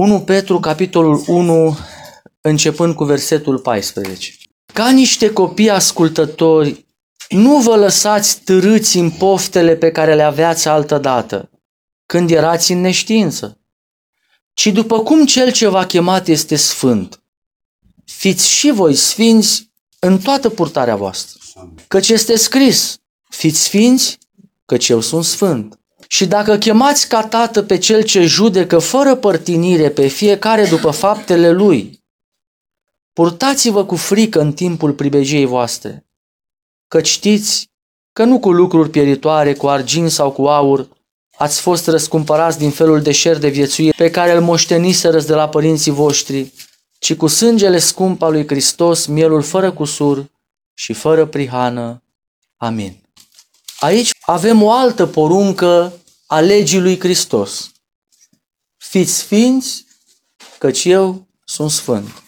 1 Petru, capitolul 1, începând cu versetul 14. Ca niște copii ascultători, nu vă lăsați târâți în poftele pe care le aveați altădată, când erați în neștiință, ci după cum Cel ce v-a chemat este sfânt, fiți și voi sfinți în toată purtarea voastră. Căci este scris, fiți sfinți, căci eu sunt sfânt. Și dacă chemați ca tată pe Cel ce judecă fără părtinire pe fiecare după faptele lui, purtați-vă cu frică în timpul pribegiei voastre, că știți că nu cu lucruri pieritoare, cu argint sau cu aur, ați fost răscumpărați din felul deșert de viețuire pe care îl moșteniserăți de la părinții voștri, ci cu sângele scump al lui Hristos, mielul fără cusur și fără prihană. Amin. Aici avem o altă poruncă a legii lui Hristos. Fiți sfinți, căci eu sunt sfânt.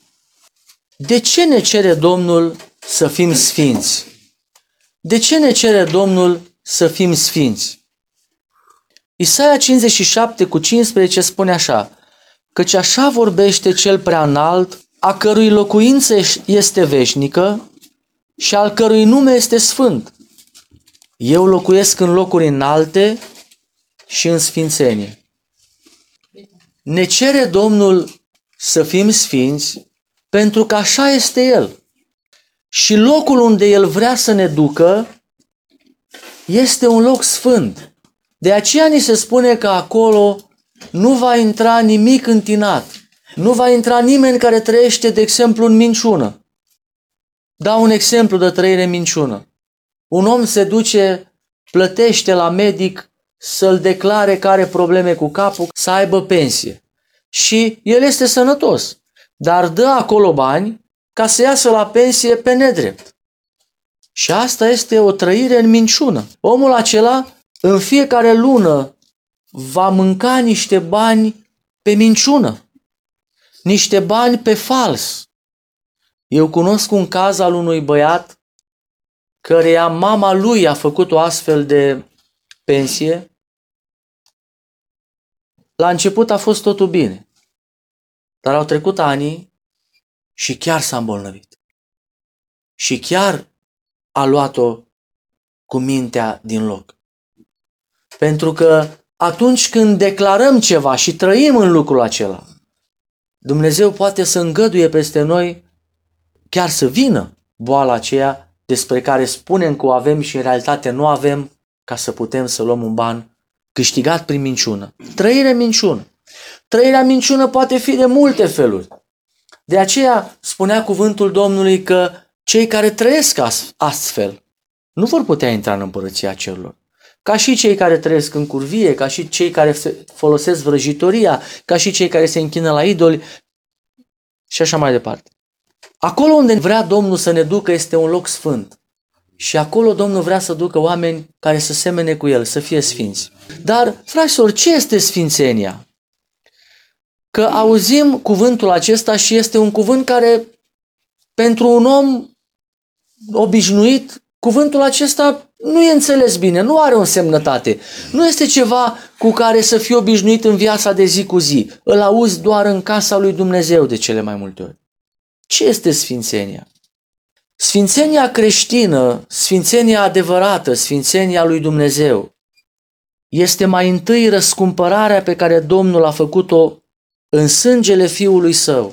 De ce ne cere Domnul să fim sfinți? De ce ne cere Domnul să fim sfinți? Isaia 57:15 spune așa: căci așa vorbește Cel prea înalt, a cărui locuință este veșnică și al cărui nume este sfânt. Eu locuiesc în locuri înalte și în sfințenie. Ne cere Domnul să fim sfinți pentru că așa este El. Și locul unde El vrea să ne ducă este un loc sfânt. De aceea ni se spune că acolo nu va intra nimic întinat. Nu va intra nimeni care trăiește, de exemplu, în minciună. Dau un exemplu de trăire în minciună. Un om se duce, plătește la medic să-l declare că are probleme cu capul, să aibă pensie. Și el este sănătos, dar dă acolo bani ca să iasă la pensie pe nedrept. Și asta este o trăire în minciună. Omul acela în fiecare lună va mânca niște bani pe minciună, niște bani pe fals. Eu cunosc un caz al unui băiat căreia mama lui a făcut o astfel de pensie. La început a fost totul bine, dar au trecut ani și chiar s-a îmbolnăvit. Și chiar a luat-o cu mintea din loc. Pentru că atunci când declarăm ceva și trăim în lucrul acela, Dumnezeu poate să îngăduie peste noi chiar să vină boala aceea despre care spunem că o avem și în realitate nu avem, ca să putem să luăm un ban câștigat prin minciună. Trăire în minciună. Trăirea în minciună poate fi de multe feluri. De aceea spunea cuvântul Domnului că cei care trăiesc astfel nu vor putea intra în împărăția cerurilor. Ca și cei care trăiesc în curvie, ca și cei care folosesc vrăjitoria, ca și cei care se închină la idoli și așa mai departe. Acolo unde vrea Domnul să ne ducă este un loc sfânt. Și acolo Domnul vrea să ducă oameni care să semene cu El, să fie sfinți. Dar, fraților, ce este sfințenia? Că auzim cuvântul acesta și este un cuvânt care, pentru un om obișnuit, cuvântul acesta nu e înțeles bine, nu are o însemnătate. Nu este ceva cu care să fii obișnuit în viața de zi cu zi. Îl auzi doar în casa lui Dumnezeu de cele mai multe ori. Ce este sfințenia? Sfințenia creștină, sfințenia adevărată, sfințenia lui Dumnezeu, este mai întâi răscumpărarea pe care Domnul a făcut-o în sângele Fiului Său.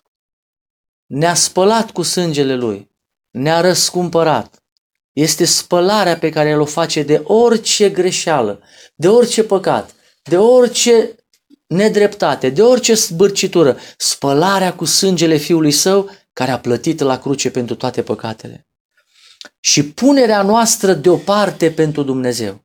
Ne-a spălat cu sângele Lui, ne-a răscumpărat. Este spălarea pe care El o face de orice greșeală, de orice păcat, de orice nedreptate, de orice zbârcitură. Spălarea cu sângele Fiului Său care a plătit la cruce pentru toate păcatele. Și punerea noastră deoparte pentru Dumnezeu.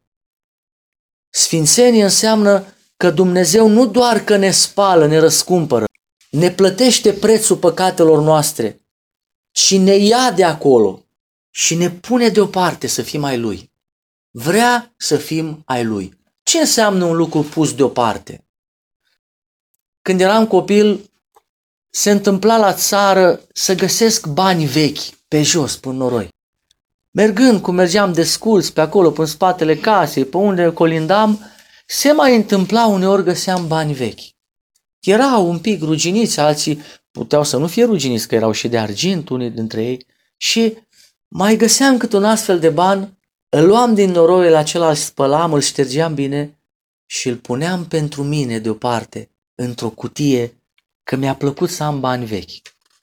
Sfințenie înseamnă că Dumnezeu nu doar că ne spală, ne răscumpără, ne plătește prețul păcatelor noastre, ci ne ia de acolo și ne pune deoparte să fim ai Lui. Vrea să fim ai Lui. Ce înseamnă un lucru pus deoparte? Când eram copil, se întâmpla la țară să găsesc bani vechi pe jos, până noroi. Mergând, cum mergeam desculți pe acolo, până în spatele casei, pe unde colindam, se mai întâmpla uneori găseam bani vechi. erau un pic ruginiți, alții puteau să nu fie ruginiți, că erau și de argint unii dintre ei, și mai găseam cât un astfel de ban, îl luam din noroiul acela, îl spălam, îl ștergeam bine și îl puneam pentru mine deoparte, într-o cutie, că mi-a plăcut să am bani vechi.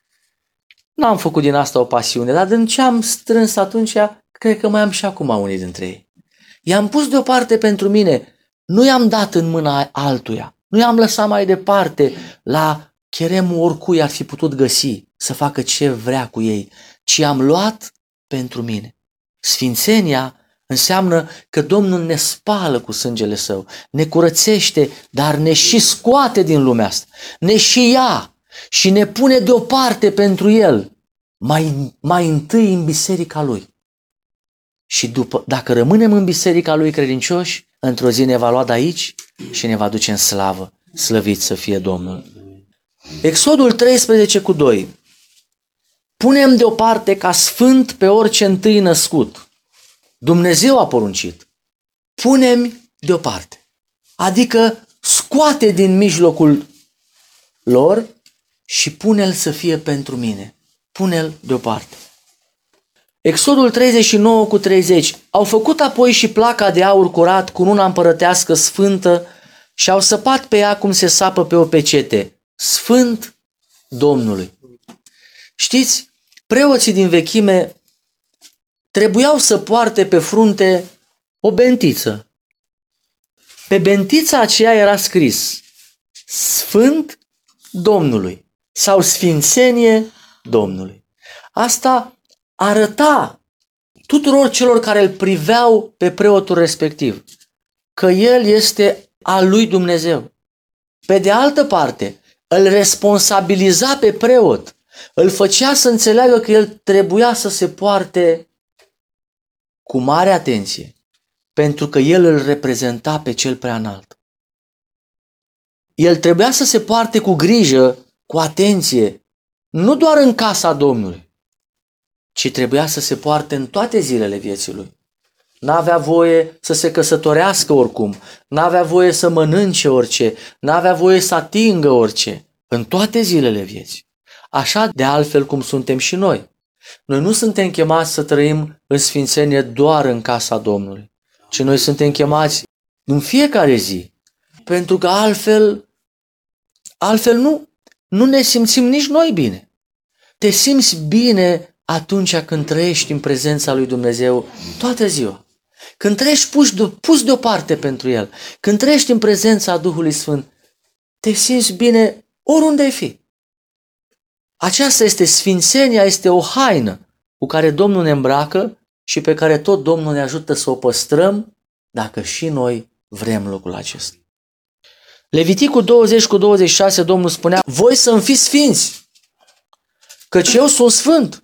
N-am făcut din asta o pasiune, dar din ce am strâns atunci, cred că mai am și acum unii dintre ei. I-am pus deoparte pentru mine, nu i-am dat în mâna altuia, nu i-am lăsat mai departe la cheremul oricui ar fi putut găsi să facă ce vrea cu ei, ci am luat pentru mine. Sfințenia înseamnă că Domnul ne spală cu sângele Său, ne curățește, dar ne și scoate din lumea asta, ne și ia și ne pune deoparte pentru El, mai întâi în biserica Lui. Și dacă rămânem în biserica Lui credincioși, într-o zi ne va lua de aici și ne va duce în slavă. Slăvit să fie Domnul. Exodul 13:2. Punem deoparte ca sfânt pe orice întâi născut. Dumnezeu a poruncit. Punem deoparte. Adică scoate din mijlocul lor și pune-l să fie pentru mine. Pune-l deoparte. Exodul 39:30. Au făcut apoi și placa de aur curat cu una împărătească sfântă și au săpat pe ea cum se sapă pe o pecete. Sfânt Domnului. Știți, preoții din vechime trebuiau să poarte pe frunte o bentiță. Pe bentița aceea era scris Sfânt Domnului sau Sfințenie Domnului. Asta arăta tuturor celor care îl priveau pe preotul respectiv că el este al lui Dumnezeu. Pe de altă parte, îl responsabiliza pe preot, îl făcea să înțeleagă că el trebuia să se poarte cu mare atenție, pentru că el îl reprezenta pe cel preanalt. El trebuia să se poarte cu grijă, cu atenție, nu doar în casa Domnului, ci trebuia să se poarte în toate zilele vieții lui. N-avea voie să se căsătorească oricum, n-avea voie să mănânce orice, n-avea voie să atingă orice, în toate zilele vieții. Așa de altfel cum suntem și noi. Noi nu suntem chemați să trăim în sfințenie doar în casa Domnului, ci noi suntem chemați în fiecare zi, pentru că altfel nu ne simțim nici noi bine. Te simți bine atunci când trăiești în prezența lui Dumnezeu toată ziua. Când trăiești pus deoparte pentru El, când trăiești în prezența Duhului Sfânt, te simți bine oriunde ai fi. Aceasta este sfințenia, este o haină cu care Domnul ne îmbracă și pe care tot Domnul ne ajută să o păstrăm dacă și noi vrem lucrul acesta. Leviticul 20:26 Domnul spunea, voi să-mi fiți sfinți, căci eu sunt sfânt.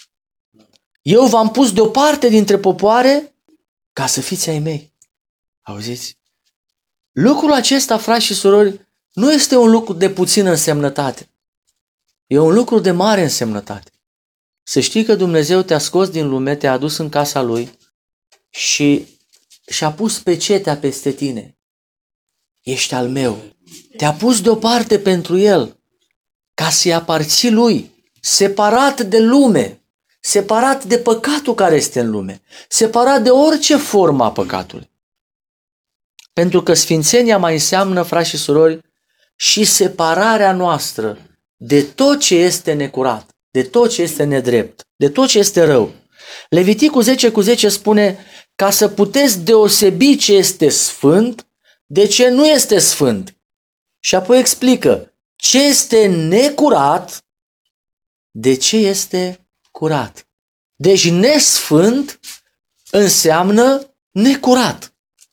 Eu v-am pus deoparte dintre popoare ca să fiți ai mei. Auziți? Lucrul acesta, frați și surori, nu este un lucru de puțină însemnătate. E un lucru de mare însemnătate. Să știi că Dumnezeu te-a scos din lume, te-a adus în casa Lui și și-a pus pecetea peste tine. Ești al meu. Te-a pus deoparte pentru El, ca să-i aparții Lui, separat de lume, separat de păcatul care este în lume, separat de orice formă a păcatului. Pentru că sfințenia mai înseamnă, frați și surori, și separarea noastră de tot ce este necurat, de tot ce este nedrept, de tot ce este rău. Leviticul 10:10 spune, ca să puteți deosebi ce este sfânt de ce nu este sfânt. Și apoi explică ce este necurat de ce este curat. Deci nesfânt înseamnă necurat.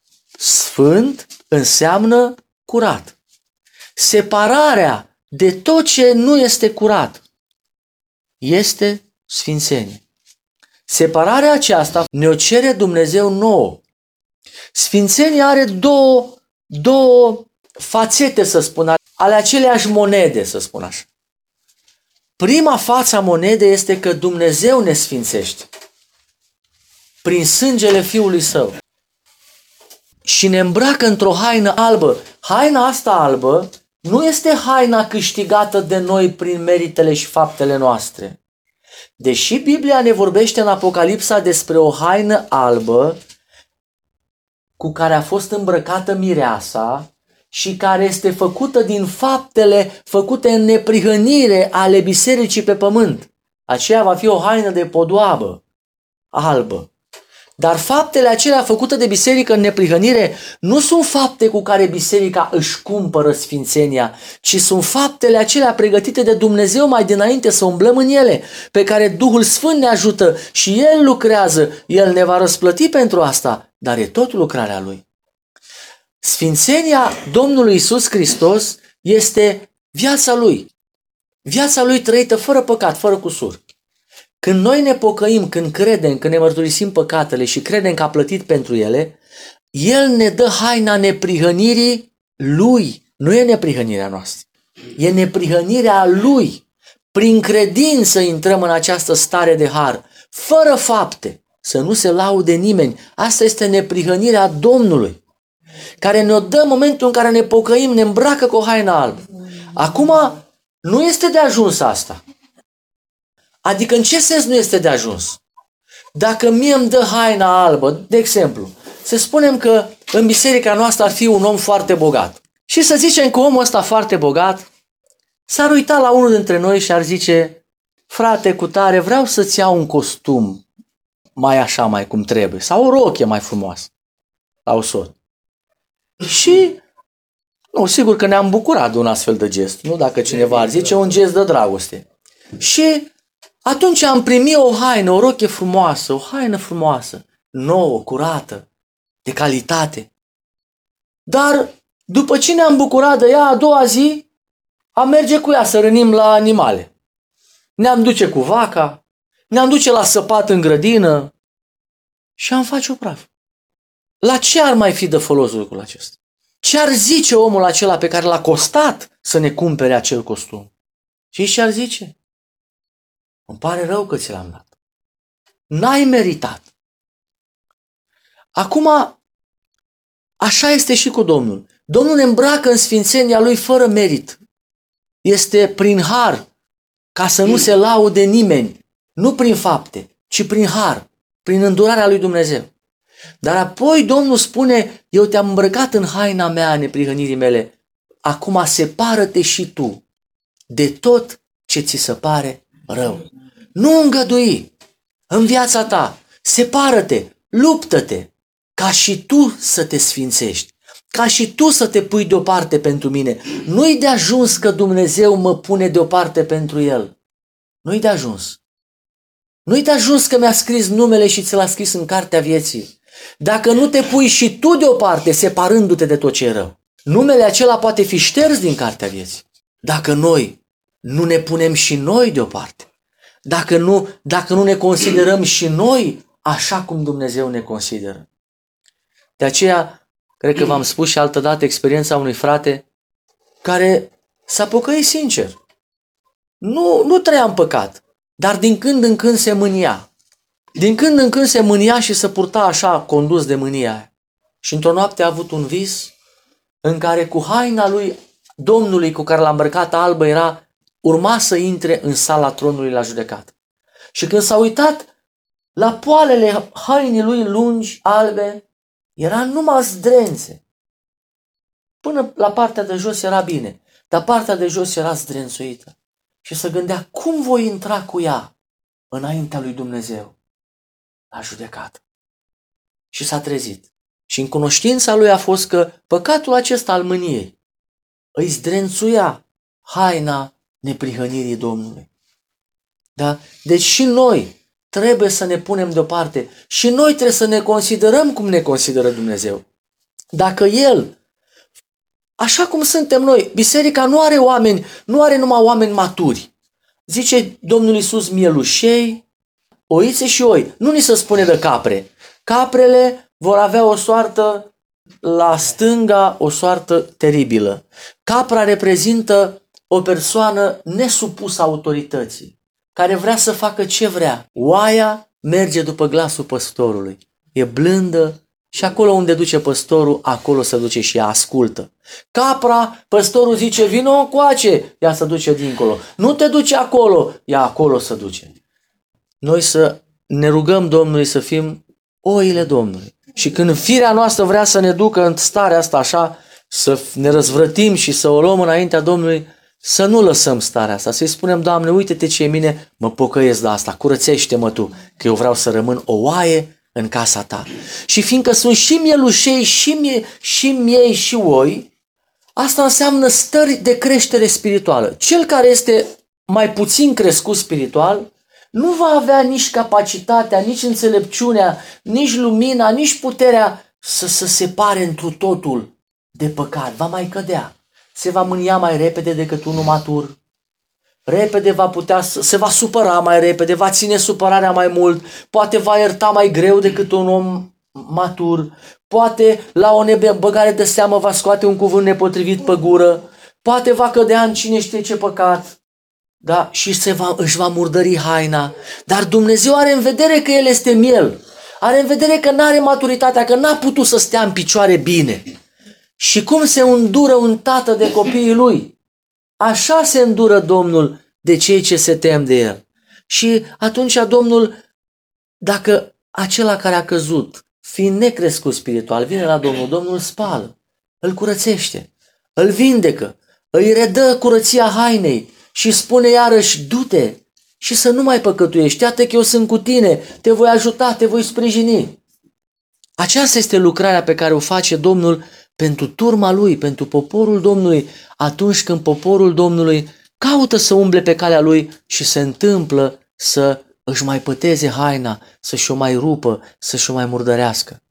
Sfânt înseamnă curat. Separarea de tot ce nu este curat este sfințenie. Separarea aceasta ne-o cere Dumnezeu nouă. Sfințenia are două fațete, să spun, ale aceleași monede, să spun așa. Prima față a monedei este că Dumnezeu ne sfințește prin sângele Fiului Său și ne îmbracă într-o haină albă. Haina asta albă nu este haina câștigată de noi prin meritele și faptele noastre. Deși Biblia ne vorbește în Apocalipsa despre o haină albă cu care a fost îmbrăcată mireasa și care este făcută din faptele făcute în neprihănire ale bisericii pe pământ. Aceea va fi o haină de podoabă albă. Dar faptele acelea făcute de biserică în neprihănire nu sunt fapte cu care biserica își cumpără sfințenia, ci sunt faptele acelea pregătite de Dumnezeu mai dinainte să umblăm în ele, pe care Duhul Sfânt ne ajută și El lucrează, El ne va răsplăti pentru asta, dar e tot lucrarea Lui. Sfințenia Domnului Iisus Hristos este viața Lui trăită fără păcat, fără cusur. Când noi ne pocăim, când credem, când ne mărturisim păcatele și credem că a plătit pentru ele, El ne dă haina neprihănirii Lui. Nu e neprihănirea noastră. E neprihănirea Lui. Prin credință intrăm în această stare de har, fără fapte, să nu se laude nimeni. Asta este neprihănirea Domnului, care ne-o dă în momentul în care ne pocăim, ne îmbracă cu o haină albă. Acum, nu este de ajuns asta. Adică în ce sens nu este de ajuns? Dacă mie îmi dă haina albă, de exemplu, să spunem că în biserica noastră ar fi un om foarte bogat. Și să zicem că omul ăsta foarte bogat s-ar uita la unul dintre noi și ar zice: frate cutare, vreau să-ți iau un costum mai așa, mai cum trebuie, sau o rochie mai frumoasă la o soră. Și, nu, sigur că ne-am bucurat de un astfel de gest, nu dacă cineva ar zice un gest de dragoste. Și atunci am primit o haină, o rochie frumoasă, o haină frumoasă, nouă, curată, de calitate. Dar după ce ne-am bucurat de ea, a doua zi, am merge cu ea să rănim la animale. Ne-am duce cu vaca, ne-am duce la săpat în grădină și am face-o praf. La ce ar mai fi de folos lucrul acesta? Ce ar zice omul acela pe care l-a costat să ne cumpere acel costum? Și ce ar zice? Îmi pare rău că ți l-am dat. N-ai meritat. Acum, așa este și cu Domnul. Domnul ne îmbracă în sfințenia Lui fără merit. Este prin har, ca să nu se laude nimeni. Nu prin fapte, ci prin har, prin îndurarea Lui Dumnezeu. Dar apoi Domnul spune: eu te-am îmbrăcat în haina mea a neprihănirii mele. Acum separă-te și tu de tot ce ți se pare rău. Nu îngădui în viața ta. Separă-te, luptă-te, ca și tu să te sfințești, ca și tu să te pui deoparte pentru mine. Nu-i de ajuns că Dumnezeu mă pune deoparte pentru El. Nu-i de ajuns. Nu-i de ajuns că mi-a scris numele și ți l-a scris în cartea vieții. Dacă nu te pui și tu deoparte, separându-te de tot ce e rău, numele acela poate fi șters din cartea vieții. Dacă noi nu ne punem și noi deoparte, dacă nu ne considerăm și noi așa cum Dumnezeu ne consideră. De aceea, cred că v-am spus și altădată experiența unui frate care s-a pocăit sincer. Nu trăia în păcat, dar din când în când se mânia. Din când în când se mânia și se purta așa, condus de mânia aia. Și într-o noapte a avut un vis în care cu haina lui Domnului cu care l-a îmbrăcat albă urma să intre în sala tronului la judecată. Și când s-a uitat la poalele hainii lui lungi, albe, era numai zdrențe. Până la partea de jos era bine, dar partea de jos era zdrențuită. Și se gândea: cum voi intra cu ea înaintea lui Dumnezeu la judecată? Și s-a trezit. Și în cunoștința lui a fost că păcatul acesta al mâniei îi zdrențuia haina neprihănirii Domnului. Da? Deci și noi trebuie să ne punem deoparte și noi trebuie să ne considerăm cum ne consideră Dumnezeu. Dacă El, așa cum suntem noi, biserica nu are numai oameni maturi. Zice Domnul Iisus: mielușei, oițe și oi. Nu ni se spune de capre. Caprele vor avea o soartă la stânga, o soartă teribilă. Capra reprezintă o persoană nesupusă autorității, care vrea să facă ce vrea. Oaia merge după glasul păstorului. E blândă, Și acolo unde duce păstorul, acolo se duce și ea ascultă. Capra, păstorul zice, vino încoace, ea se duce dincolo. Nu te duce acolo, ea acolo se duce. Noi să ne rugăm Domnului să fim oile Domnului. Și când firea noastră vrea să ne ducă în starea asta așa, să ne răzvrătim și să o luăm înaintea Domnului, să nu lăsăm starea asta, să-i spunem, Doamne, uite-te ce e mine, mă pocăiesc de asta, curățește-mă Tu, că eu vreau să rămân o oaie în casa Ta. Și fiindcă sunt și mielușei, și miei, și oi, asta înseamnă stări de creștere spirituală. Cel care este mai puțin crescut spiritual, nu va avea nici capacitatea, nici înțelepciunea, nici lumina, nici puterea să se separe întru totul de păcat. Va mai cădea. Se va mânia mai repede decât unul matur. Repede va putea, se va supăra mai repede, va ține supărarea mai mult, poate va ierta mai greu decât un om matur, poate la o nebăgare de seamă va scoate un cuvânt nepotrivit pe gură, poate va cădea în cine știe ce păcat. Da? Și își va murdări haina. Dar Dumnezeu are în vedere că El este miel. Are în vedere că nu are maturitatea, că n-a putut să stea în picioare bine. Și cum se îndură un tată de copiii lui, așa se îndură Domnul de cei ce se tem de El. Și atunci Domnul, dacă acela care a căzut, fiind necrescut spiritual, vine la Domnul, Domnul îl spală, îl curățește, îl vindecă, îi redă curăția hainei, și spune iarăși, du-te și să nu mai păcătuiești, iată că eu sunt cu tine, te voi ajuta, te voi sprijini. Aceasta este lucrarea pe care o face Domnul pentru turma Lui, pentru poporul Domnului, atunci când poporul Domnului caută să umble pe calea Lui și se întâmplă să își mai păteze haina, să-și o mai rupă, să-și o mai murdărească.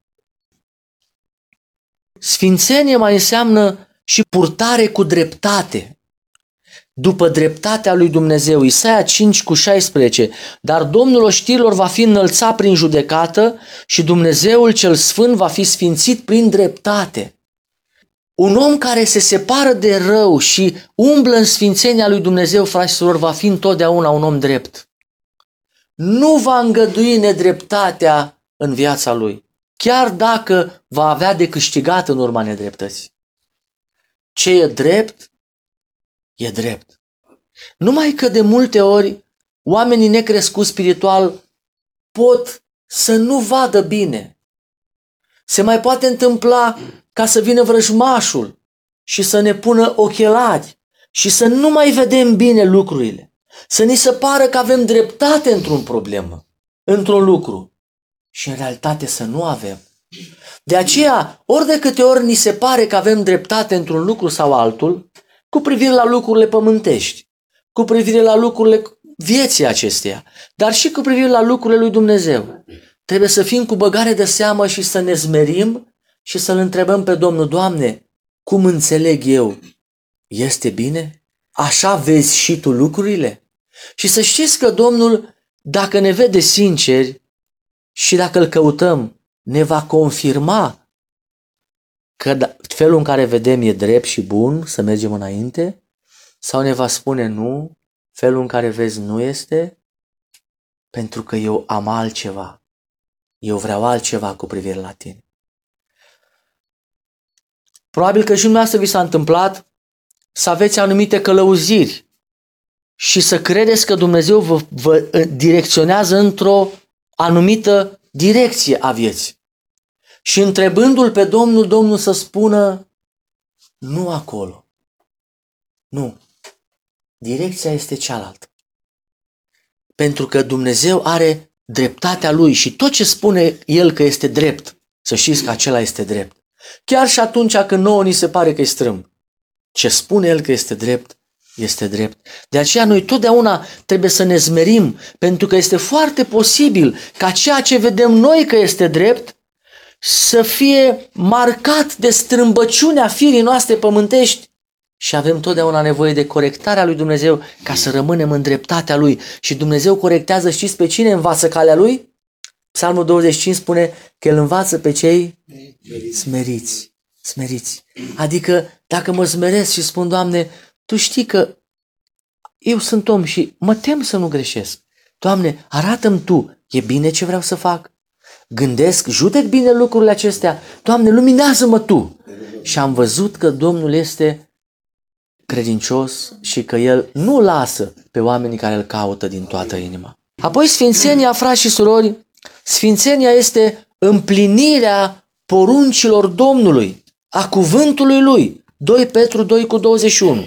Sfințenie mai înseamnă și purtare cu dreptate. După dreptatea lui Dumnezeu, Isaia 5:16, dar Domnul oștirilor va fi înălțat prin judecată și Dumnezeul cel sfânt va fi sfințit prin dreptate. Un om care se separă de rău și umblă în sfințenia lui Dumnezeu, fraților, va fi întotdeauna un om drept. Nu va îngădui nedreptatea în viața lui, chiar dacă va avea de câștigat în urma nedreptății. Ce e drept, e drept. Numai că de multe ori oamenii necrescuți spiritual pot să nu vadă bine. Se mai poate întâmpla ca să vină vrăjmașul și să ne pună ochelari și să nu mai vedem bine lucrurile. Să ni se pară că avem dreptate într-un problemă, într-un lucru și în realitate să nu avem. De aceea, ori de câte ori ni se pare că avem dreptate într-un lucru sau altul, cu privire la lucrurile pământești, cu privire la lucrurile vieții acesteia, dar și cu privire la lucrurile lui Dumnezeu. Trebuie să fim cu băgare de seamă și să ne zmerim și să-L întrebăm pe Domnul, Doamne, cum înțeleg eu? Este bine? Așa vezi și tu lucrurile? Și să știți că Domnul, dacă ne vede sinceri și dacă Îl căutăm, ne va confirma că felul în care vedem e drept și bun, să mergem înainte, sau ne va spune nu, felul în care vezi nu este, pentru că eu am altceva, eu vreau altceva cu privire la tine. Probabil că și dumneavoastră vi s-a întâmplat să aveți anumite călăuziri și să credeți că Dumnezeu vă direcționează într-o anumită direcție a vieții. Și întrebându-L pe Domnul, Domnul să spună, nu acolo. Nu. Direcția este cealaltă. Pentru că Dumnezeu are dreptatea Lui și tot ce spune El că este drept, să știți că acela este drept. Chiar și atunci când nouă ni se pare că e strâmb. Ce spune El că este drept, este drept. De aceea noi totdeauna trebuie să ne zmerim, pentru că este foarte posibil ca ceea ce vedem noi că este drept să fie marcat de strâmbăciunea firii noastre pământești și avem totdeauna nevoie de corectarea lui Dumnezeu ca să rămânem în dreptatea Lui. Și Dumnezeu corectează, știți pe cine învață calea Lui? Psalmul 25 spune că El învață pe cei smeriți. Smeriți. Adică dacă mă smeresc și spun, Doamne, Tu știi că eu sunt om și mă tem să nu greșesc. Doamne, arată-mi Tu, e bine ce vreau să fac? gândesc, judec bine lucrurile acestea. Doamne, luminează-mă Tu. Și am văzut că Domnul este credincios și că El nu lasă pe oamenii care îl caută din toată inima. Apoi sfințenia, frați și surori, sfințenia este împlinirea poruncilor Domnului, a cuvântului Lui. 2 Petru 2:21.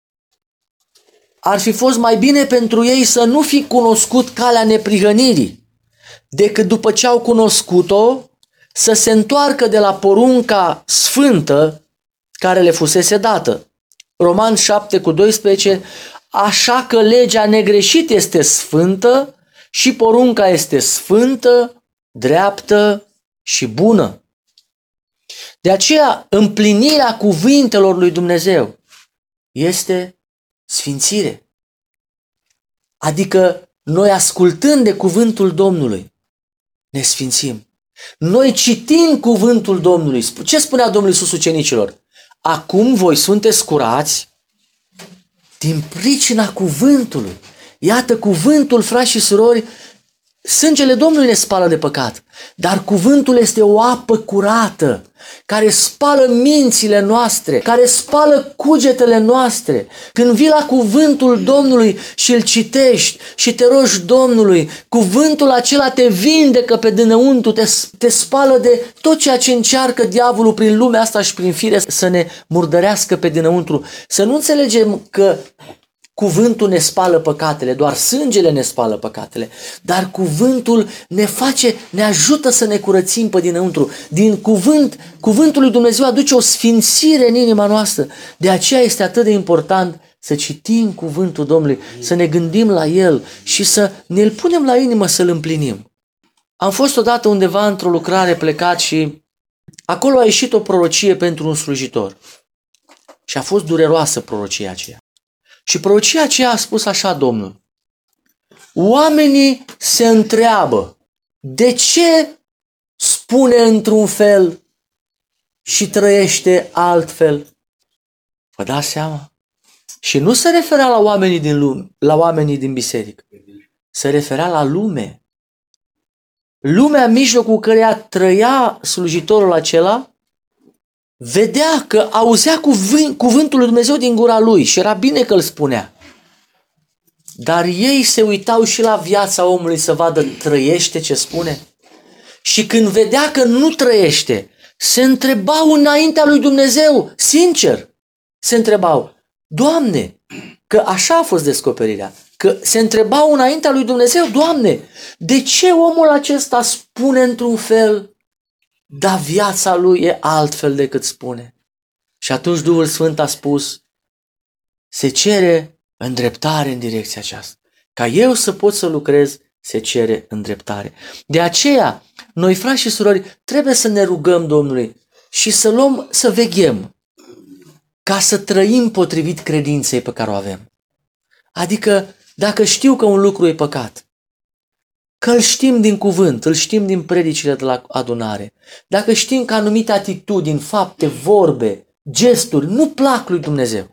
Ar fi fost mai bine pentru ei să nu fi cunoscut calea neprihănirii, decât după ce au cunoscut-o, să se întoarcă de la porunca sfântă care le fusese dată. Roman 7:12, așa că legea negreșit este sfântă și porunca este sfântă, dreaptă și bună. De aceea, împlinirea cuvintelor lui Dumnezeu este sfințire. Adică noi ascultând de cuvântul Domnului, ne sfințim. Noi citind cuvântul Domnului, ce spunea Domnul Iisus ucenicilor? Acum voi sunteți curați din pricina cuvântului. Iată cuvântul, frați și surori, sângele Domnului ne spală de păcat, dar cuvântul este o apă curată, care spală mințile noastre, care spală cugetele noastre. Când vii la cuvântul Domnului și îl citești și te rogi Domnului, cuvântul acela te vindecă pe dinăuntru, te spală de tot ceea ce încearcă diavolul prin lumea asta și prin fire să ne murdărească pe dinăuntru. Să nu înțelegem că cuvântul ne spală păcatele, doar sângele ne spală păcatele, dar cuvântul ne ajută să ne curățim pe dinăuntru. Din cuvântul lui Dumnezeu aduce o sfințire în inima noastră. De aceea este atât de important să citim cuvântul Domnului, să ne gândim la el și să ne-l punem la inimă să-l împlinim. Am fost odată undeva într-o lucrare plecat și acolo a ieșit o prorocie pentru un slujitor. Și a fost dureroasă prorocia aceea. Și prorocia aceea a spus așa Domnul: oamenii se întreabă de ce spune într-un fel și trăiește altfel. Vă dați seama? Și nu se referea la oamenii din lume, la oamenii din biserică. Se referea la lume. Lumea în mijlocul căreia trăia slujitorul acela vedea că auzea cuvântul lui Dumnezeu din gura lui și era bine că îl spunea. Dar ei se uitau și la viața omului să vadă trăiește ce spune. Și când vedea că nu trăiește, se întrebau înaintea lui Dumnezeu, sincer, se întrebau: Doamne, că așa a fost descoperirea, că se întrebau înaintea lui Dumnezeu: Doamne, de ce omul acesta spune într-un fel, dar viața lui e altfel decât spune? Și atunci Duhul Sfânt a spus: se cere îndreptare în direcția aceasta. Ca eu să pot să lucrez, se cere îndreptare. De aceea, noi, frați și surori, trebuie să ne rugăm Domnului și să veghem ca să trăim potrivit credinței pe care o avem. Adică, dacă știu că un lucru e păcat, că îl știm din cuvânt, îl știm din predicile de la adunare, dacă știm că anumite atitudini, fapte, vorbe, gesturi nu plac lui Dumnezeu,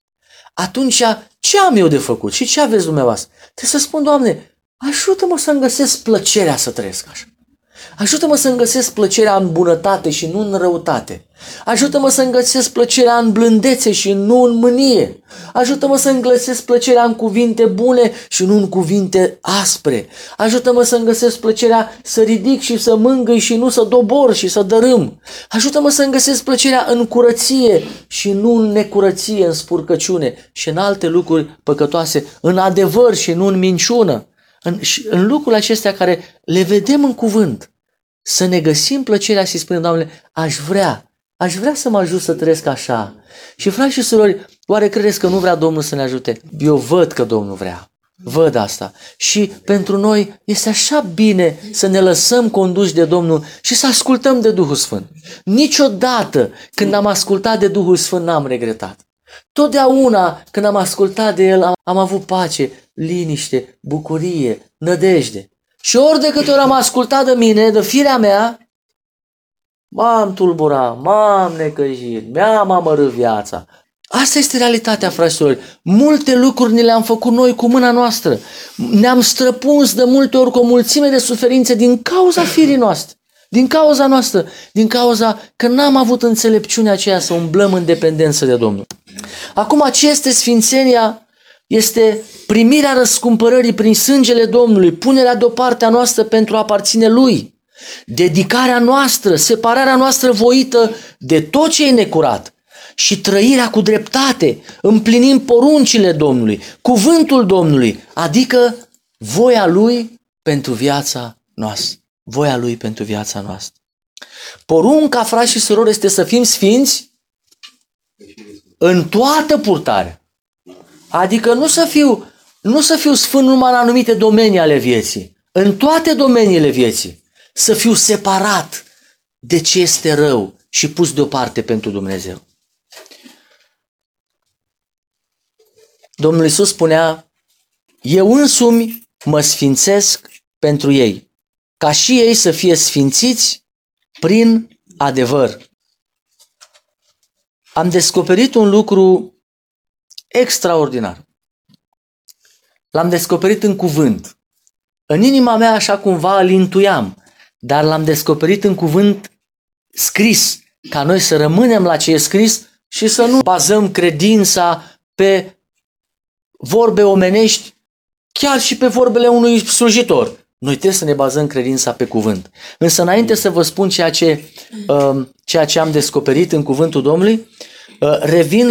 atunci ce am eu de făcut și ce aveți dumneavoastră? Trebuie să spun: Doamne, ajută-mă să-mi găsesc plăcerea să trăiesc așa. Ajută-mă să-mi găsesc plăcerea în bunătate și nu în răutate. Ajută-mă să-mi găsesc plăcerea în blândețe și nu în mânie. Ajută-mă să-mi găsesc plăcerea în cuvinte bune și nu în cuvinte aspre. Ajută-mă să-mi găsesc plăcerea să ridic și să mângâi și nu să dobor și să dărâm. Ajută-mă să-mi găsesc plăcerea în curăție și nu în necurăție, în spurcăciune și în alte lucruri păcătoase, în adevăr și nu în minciună. În lucrurile acestea care le vedem în cuvânt, să ne găsim plăcerea și spunem: Doamne, aș vrea să mă ajut să trăiesc așa. Și frați și surori, oare credeți că nu vrea Domnul să ne ajute? Eu văd că Domnul vrea. Văd asta. Și pentru noi este așa bine să ne lăsăm conduși de Domnul și să ascultăm de Duhul Sfânt. Niciodată când am ascultat de Duhul Sfânt n-am regretat. Totdeauna când am ascultat de El am avut pace, liniște, bucurie, nădejde. Și ori de câte ori am ascultat de mine, de firea mea, m-am tulburat, m-am necăjit, mi-am amărât viața. Asta este realitatea, fraților. Multe lucruri ni le-am făcut noi cu mâna noastră. Ne-am străpuns de multe ori cu o mulțime de suferințe din cauza firii noastre. Din cauza noastră, din cauza că n-am avut înțelepciunea aceea să umblăm în dependență de Domnul. Acum, ce este sfințenia? Este primirea răscumpărării prin sângele Domnului, punerea deoparte a noastră pentru a aparține Lui, dedicarea noastră, separarea noastră voită de tot ce e necurat și trăirea cu dreptate, împlinind poruncile Domnului, cuvântul Domnului, adică voia Lui pentru viața noastră. Voia Lui pentru viața noastră. Porunca, frați și surori, este să fim sfinți în toată purtarea. Adică nu să fiu sfânt numai în anumite domenii ale vieții. În toate domeniile vieții. Să fiu separat de ce este rău și pus deoparte pentru Dumnezeu. Domnul Iisus spunea, eu însumi mă sfințesc pentru ei, ca și ei să fie sfințiți prin adevăr. Am descoperit un lucru extraordinar. L-am descoperit în cuvânt. În inima mea așa cumva îl intuiam, dar l-am descoperit în cuvânt scris, ca noi să rămânem la ce e scris și să nu bazăm credința pe vorbe omenești, chiar și pe vorbele unui slujitor. Noi trebuie să ne bazăm credința pe cuvânt. Însă înainte să vă spun ceea ce am descoperit în cuvântul Domnului, revin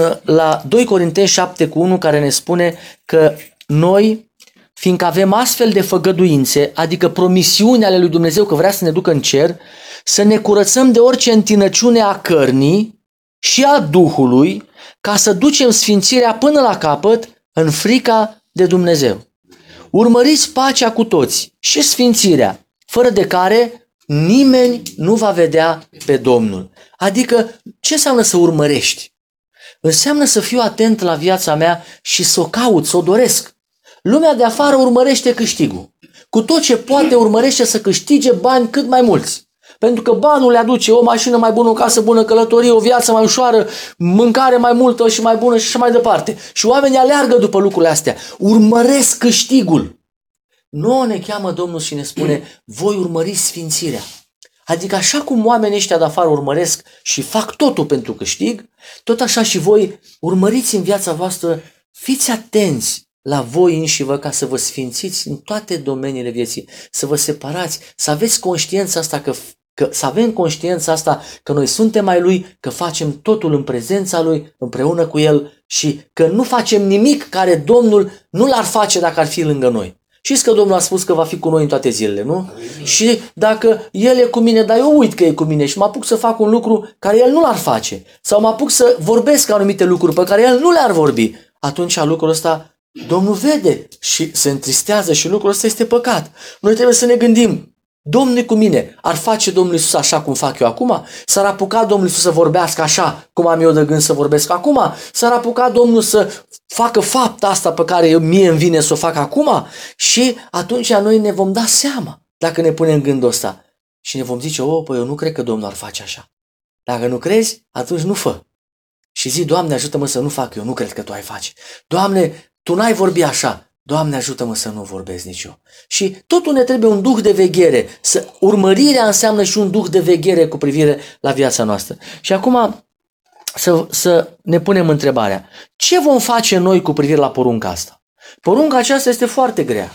la 2 Corinteni 7:1, care ne spune că noi, fiindcă avem astfel de făgăduințe, adică promisiuni ale lui Dumnezeu că vrea să ne ducă în cer, să ne curățăm de orice întinăciune a cărnii și a Duhului, ca să ducem sfințirea până la capăt în frica de Dumnezeu. Urmăriți pacea cu toți și sfințirea, fără de care nimeni nu va vedea pe Domnul. Adică, ce înseamnă să urmărești? Înseamnă să fiu atent la viața mea și să o caut, să o doresc. Lumea de afară urmărește câștigul. Cu tot ce poate urmărește să câștige bani cât mai mulți. Pentru că banul le aduce o mașină mai bună, o casă bună, călătorie, o viață mai ușoară, mâncare mai multă și mai bună și așa mai departe. Și oamenii aleargă după lucrurile astea. Urmăresc câștigul. Nouă ne cheamă Domnul și ne spune, voi urmări sfințirea. Adică așa cum oamenii ăștia de afară urmăresc și fac totul pentru câștig, tot așa și voi urmăriți în viața voastră, fiți atenți la voi înșivă ca să vă sfințiți în toate domeniile vieții, să vă separați, să aveți conștiința asta să avem conștiința asta că noi suntem ai Lui, că facem totul în prezența Lui, împreună cu El și că nu facem nimic care Domnul nu l-ar face dacă ar fi lângă noi. Știți că Domnul a spus că va fi cu noi în toate zilele, nu? Amin. Și dacă El e cu mine, dar eu uit că e cu mine și mă apuc să fac un lucru care El nu l-ar face, sau mă apuc să vorbesc anumite lucruri pe care El nu le-ar vorbi, atunci lucrul ăsta Domnul vede și se întristează și lucrul ăsta este păcat. Noi trebuie să ne gândim, Domnul cu mine, ar face Domnul Iisus așa cum fac eu acum? S-ar apuca Domnul Iisus să vorbească așa cum am eu de gând să vorbesc acum? S-ar apuca Domnul să facă fapta asta pe care mie îmi vine să o fac acum? Și atunci noi ne vom da seama dacă ne punem gândul ăsta. Și ne vom zice, păi eu nu cred că Domnul ar face așa. Dacă nu crezi, atunci nu fă. Și zi, Doamne, ajută-mă să nu fac, eu nu cred că Tu ai face. Doamne, Tu n-ai vorbi așa. Doamne, ajută-mă să nu vorbesc nici eu. Și totul ne trebuie un duh de veghere. Urmărirea înseamnă și un duh de veghere cu privire la viața noastră. Și acum să ne punem întrebarea. Ce vom face noi cu privire la porunca asta? Porunca aceasta este foarte grea.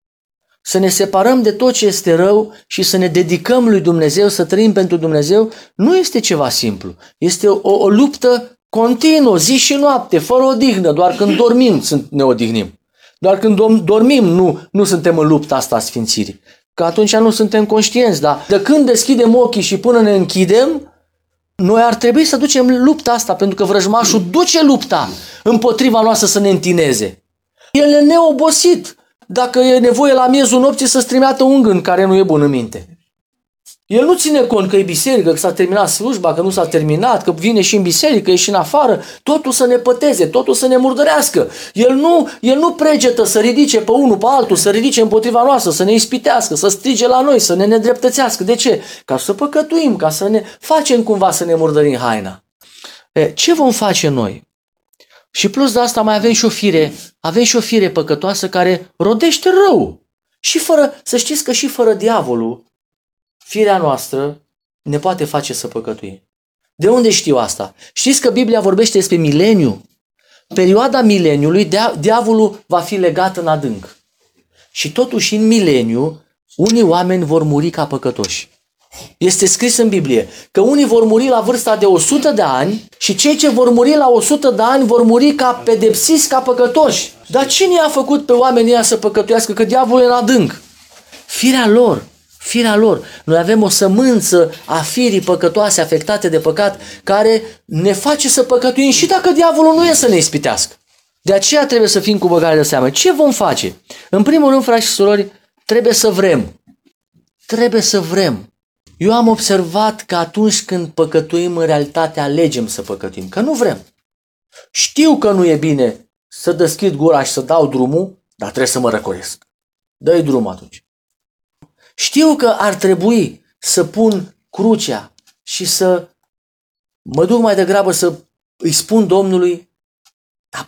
Să ne separăm de tot ce este rău și să ne dedicăm lui Dumnezeu, să trăim pentru Dumnezeu, nu este ceva simplu. Este o luptă continuă, zi și noapte, fără odihnă. Doar când dormim ne odihnim. Doar când dormim nu suntem în lupta asta a sfințirii. Că atunci nu suntem conștienți, dar de când deschidem ochii și până ne închidem, noi ar trebui să ducem lupta asta, pentru că vrăjmașul duce lupta împotriva noastră să ne întineze. El e neobosit. Dacă e nevoie la miezul nopții să-ți trimeată un gând care nu e bun în minte. El nu ține cont că e biserică, că s-a terminat slujba, că nu s-a terminat, că vine și în biserică, e și în afară, totul să ne păteze, totul să ne murdărească. El nu pregetă să ridice pe unul, pe altul, să ridice împotriva noastră, să ne ispitească, să strige la noi, să ne nedreptățească. De ce? Ca să păcătuim, ca să ne facem cumva să ne murdărim haina. Ce vom face noi? Și plus de asta mai avem și o fire păcătoasă care rodește rău. Și să știți că și fără diavolul, firea noastră ne poate face să păcătuim. De unde știu asta? Știți că Biblia vorbește despre mileniu? Perioada mileniului, diavolul va fi legat în adânc. Și totuși în mileniu, unii oameni vor muri ca păcătoși. Este scris în Biblie că unii vor muri la vârsta de 100 de ani și cei ce vor muri la 100 de ani vor muri ca pedepsiți, ca păcătoși. Dar cine i-a făcut pe oamenii ăia să păcătuiască? Că diavolul e în adânc. Firea lor. Firea lor. Noi avem o sămânță a firii păcătoase, afectate de păcat, care ne face să păcătuim și dacă diavolul nu e să ne ispitească. De aceea trebuie să fim cu băgare de seamă. Ce vom face? În primul rând, frați și surori, trebuie să vrem. Trebuie să vrem. Eu am observat că atunci când păcătuim, în realitate alegem să păcătuim, că nu vrem. Știu că nu e bine să deschid gura și să dau drumul, dar trebuie să mă răcoresc. Dă-i drum atunci. Știu că ar trebui să pun crucea și să mă duc mai degrabă să îi spun Domnului, dar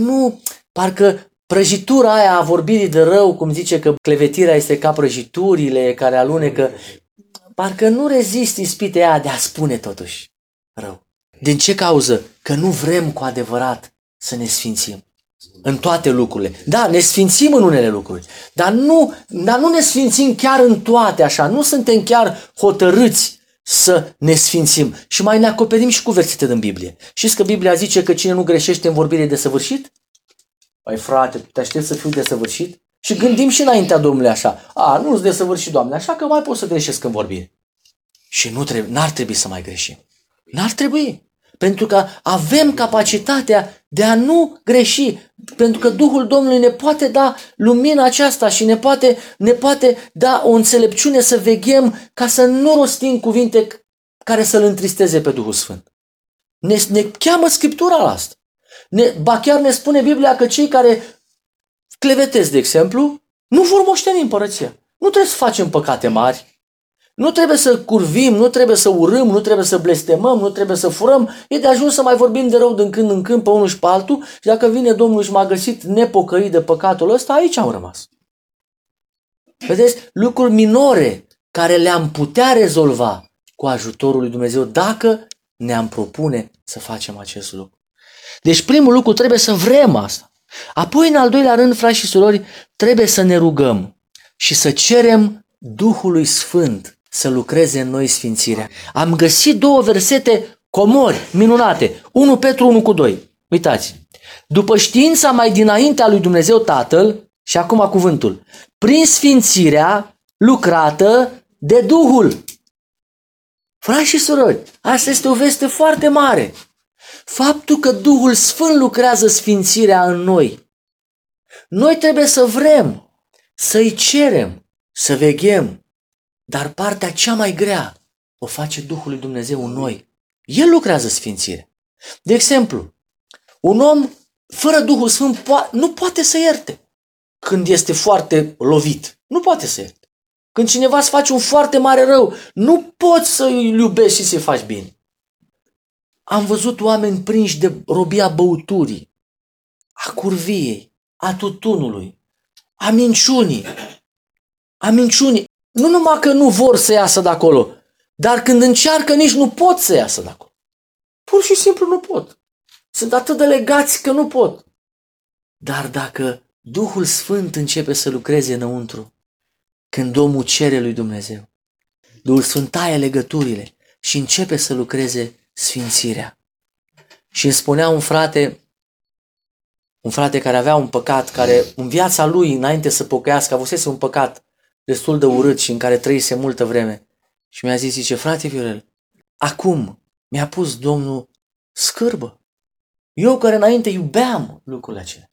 parcă prăjitura aia a vorbirii de rău, cum zice că clevetirea este ca prăjiturile care alunecă, parcă nu rezist ispiteea aia de a spune totuși rău. Din ce cauză? Că nu vrem cu adevărat să ne sfințim în toate lucrurile. Da, ne sfințim în unele lucruri, dar nu ne sfințim chiar în toate așa, nu suntem chiar hotărâți să ne sfințim. Și mai ne acoperim și cu versete din Biblie. Știți că Biblia zice că cine nu greșește în vorbire e desăvârșit? Păi frate, te aștept să fiu desăvârșit? Și gândim și înaintea Domnului așa. Nu-s desăvârșit, Doamne, așa că mai pot să greșesc în vorbire. Și n-ar trebui să mai greșim. N-ar trebui. Pentru că avem capacitatea de a nu greși. Pentru că Duhul Domnului ne poate da lumina aceasta și ne poate da o înțelepciune să veghem ca să nu rostim cuvinte care să-L întristeze pe Duhul Sfânt. Ne cheamă Scriptura la asta. Ba chiar ne spune Biblia că cei care clevetesc, de exemplu, nu vor moșteni împărăția. Nu trebuie să facem păcate mari. Nu trebuie să curvim, nu trebuie să urâm, nu trebuie să blestemăm, nu trebuie să furăm. E de ajuns să mai vorbim de rău din când în când pe unul și pe altul și dacă vine Domnul și m-a găsit nepocăit de păcatul ăsta, aici am rămas. Vedeți? Lucruri minore care le-am putea rezolva cu ajutorul lui Dumnezeu dacă ne-am propune să facem acest lucru. Deci primul lucru, trebuie să vrem asta. Apoi, în al doilea rând, frați și surori, trebuie să ne rugăm și să cerem Duhului Sfânt să lucreze în noi sfințirea. Am găsit două versete comori, minunate. 1 Petru 1:2. Uitați. După știința mai dinaintea lui Dumnezeu Tatăl, și acum cuvântul, prin sfințirea lucrată de Duhul. Frați și surori, asta este o veste foarte mare. Faptul că Duhul Sfânt lucrează sfințirea în noi. Noi trebuie să vrem, să-i cerem, să veghem, dar partea cea mai grea o face Duhul lui Dumnezeu în noi. El lucrează sfințirea. De exemplu, un om fără Duhul Sfânt nu poate să ierte când este foarte lovit. Nu poate să ierte. Când cineva îți face un foarte mare rău, nu poți să-i iubești și să-i faci bine. Am văzut oameni prinși de robia băuturii, a curviei, a tutunului, a minciunii. Nu numai că nu vor să iasă de acolo, dar când încearcă nici nu pot să iasă de acolo. Pur și simplu nu pot. Sunt atât de legați că nu pot. Dar dacă Duhul Sfânt începe să lucreze înăuntru, când omul cere lui Dumnezeu, Duhul Sfânt taie legăturile și începe să lucreze sfințirea. Și îmi spunea un frate care avea un păcat, care în viața lui, înainte să pocăiască, avusese un păcat destul de urât și în care trăise multă vreme. Și mi-a zis, zice, frate Viorel, acum mi-a pus Domnul scârbă. Eu care înainte iubeam lucrurile acelea.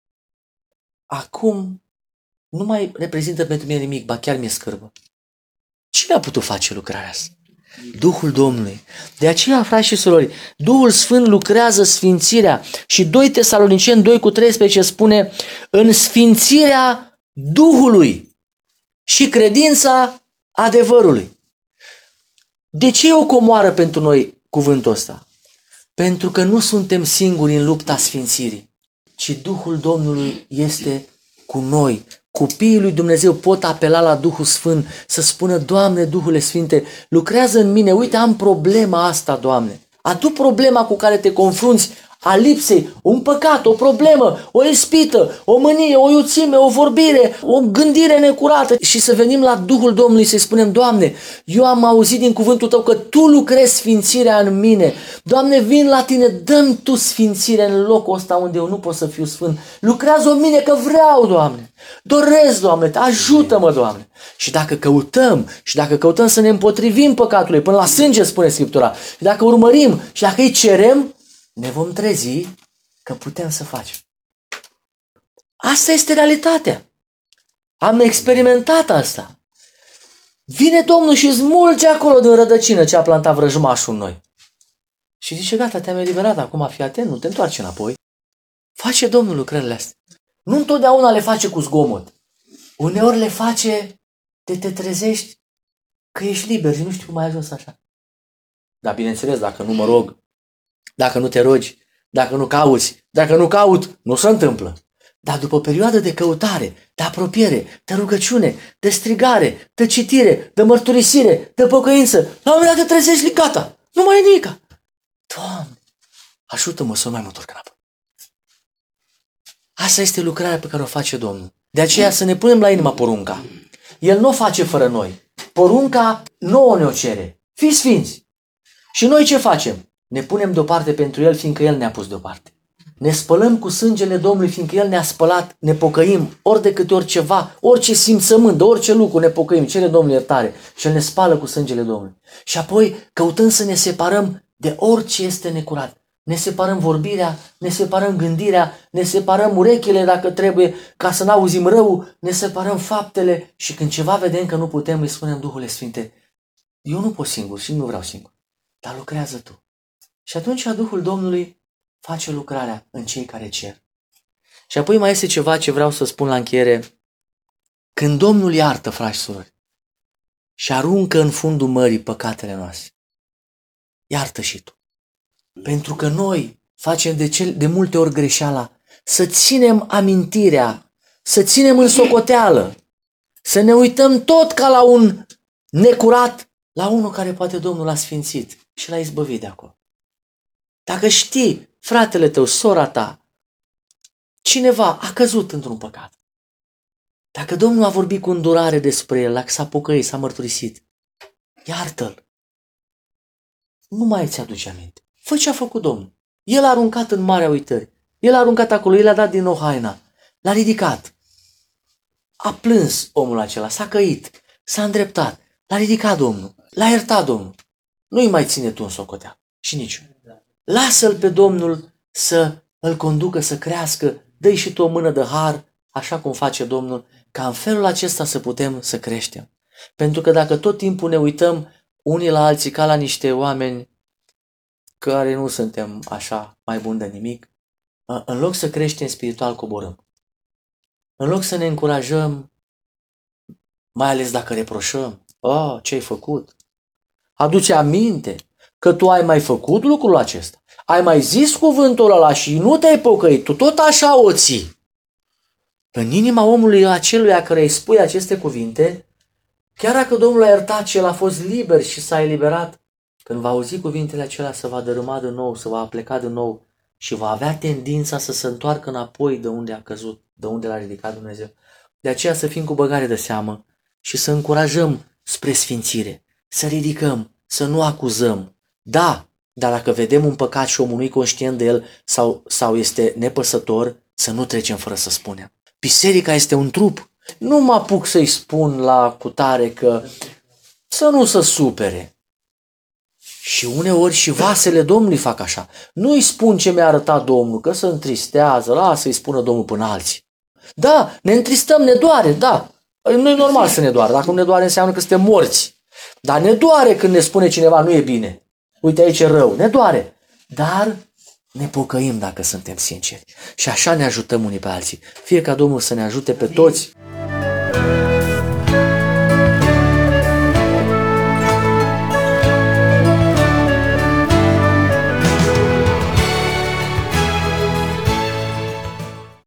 Acum nu mai reprezintă pentru mine nimic, ba chiar mi-e scârbă. Cine a putut face lucrarea asta? Duhul Domnului. De aceea, frați și surori, Duhul Sfânt lucrează sfințirea și 2 Tesaloniceni 2:13 spune în sfințirea Duhului și credința adevărului. De ce e o comoară pentru noi cuvântul ăsta? Pentru că nu suntem singuri în lupta sfințirii, ci Duhul Domnului este cu noi Copiii lui Dumnezeu pot apela la Duhul Sfânt să spună: Doamne, Duhule Sfinte, lucrează în mine, uite, am problema asta, Doamne. Adu problema cu care te confrunți a lipsei, un păcat, o problemă, o ispită, o mânie, o iuțime, o vorbire, o gândire necurată și să venim la Duhul Domnului să-i spunem: Doamne, eu am auzit din cuvântul Tău că Tu lucrezi sfințirea în mine. Doamne, vin la Tine, dă-mi Tu sfințire în locul ăsta unde eu nu pot să fiu sfânt. Lucrează în mine că vreau, Doamne. Doresc, Doamne, ajută-mă, Doamne. Și dacă căutăm să ne împotrivim păcatului, până la sânge, spune Scriptura, și dacă urmărim și dacă îi cerem, ne vom trezi că putem să facem. Asta este realitatea. Am experimentat asta. Vine Domnul și smulge acolo din rădăcină ce a plantat vrăjmașul în noi. Și zice: gata, te-am eliberat, acum fii atent, nu te întoarci înapoi. Face Domnul lucrările astea. Nu întotdeauna le face cu zgomot. Uneori le face de te trezești că ești liber și nu știu cum ai ajuns așa. Dar bineînțeles, dacă nu mă rog, dacă nu te rogi, dacă nu cauți, dacă nu caut, nu se întâmplă. Dar după o perioadă de căutare, de apropiere, de rugăciune, de strigare, de citire, de mărturisire, de pocăință, la un moment dat te trezești, gata, nu mai e nimica. Doamne, ajută-mă să nu mai mă întorc înapoi. Asta este lucrarea pe care o face Domnul. De aceea să ne punem la inima porunca. El nu o face fără noi. Porunca nouă ne-o cere. Fiți sfinți. Și noi ce facem? Ne punem deoparte pentru El, fiindcă El ne-a pus deoparte. Ne spălăm cu sângele Domnului, fiindcă El ne-a spălat, ne pocăim, ori de câte ori ceva, orice simțământ, de orice lucru ne pocăim, cere Domnului iertare și El ne spală cu sângele Domnului. Și apoi căutăm să ne separăm de orice este necurat. Ne separăm vorbirea, ne separăm gândirea, ne separăm urechile dacă trebuie ca să n-auzim rău, ne separăm faptele și când ceva vedem că nu putem, îi spunem: Duhule Sfinte, eu nu pot singur și nu vreau singur, dar lucrează Tu. Și atunci Duhul Domnului face lucrarea în cei care cer. Și apoi mai este ceva ce vreau să spun la încheiere. Când Domnul iartă, frați și surori, și aruncă în fundul mării păcatele noastre, iartă și tu. Pentru că noi facem de multe ori greșeala să ținem amintirea, să ținem în socoteală, să ne uităm tot ca la un necurat, la unul care poate Domnul l-a sfințit și l-a izbăvit de acolo. Dacă știi, fratele tău, sora ta, cineva a căzut într-un păcat, dacă Domnul a vorbit cu îndurare despre el, s-a pocăit, s-a mărturisit, iartă-l. Nu mai ți aduce aminte. Fă ce a făcut Domnul. El a aruncat în marea uitării. El a aruncat acolo, el a dat din nou haina. L-a ridicat. A plâns omul acela, s-a căit, s-a îndreptat. L-a ridicat Domnul, l-a iertat Domnul. Nu-i mai ține tu în socotea. Și nici. Lasă-l pe Domnul să îl conducă, să crească. Dă-i și tu o mână de har, așa cum face Domnul, ca în felul acesta să putem să creștem. Pentru că dacă tot timpul ne uităm unii la alții ca la niște oameni care nu suntem așa mai buni de nimic, în loc să creștem spiritual, coborâm. În loc să ne încurajăm, mai ales dacă reproșăm, ce ai făcut? Adu-ți aminte că tu ai mai făcut lucrul acesta. Ai mai zis cuvântul ăla și nu te-ai pocăit, tu tot așa o ții. În inima omului aceluia care îi spui aceste cuvinte, chiar dacă Domnul a iertat și el a fost liber și s-a eliberat, când va auzi cuvintele acelea, se va dărâma din nou, se va pleca din nou și va avea tendința să se întoarcă înapoi de unde a căzut, de unde l-a ridicat Dumnezeu. De aceea să fim cu băgare de seamă și să încurajăm spre sfințire, să ridicăm, să nu acuzăm. Da, dar dacă vedem un păcat și omul nu-i conștient de el sau este nepăsător, să nu trecem fără să spunem. Biserica este un trup. Nu mă apuc să-i spun la cutare că să nu se supere. Și uneori și vasele Domnului fac așa. Nu îi spun ce mi-a arătat Domnul, că se întristează, lasă-i spună Domnul până alții. Da, ne întristăm, ne doare, da. Nu e normal să ne doare. Dacă nu ne doare înseamnă că suntem morți. Dar ne doare când ne spune cineva nu e bine. Uite aici e rău, ne doare. Dar ne pocăim dacă suntem sinceri. Și așa ne ajutăm unii pe alții. Fie ca Domnul să ne ajute pe toți.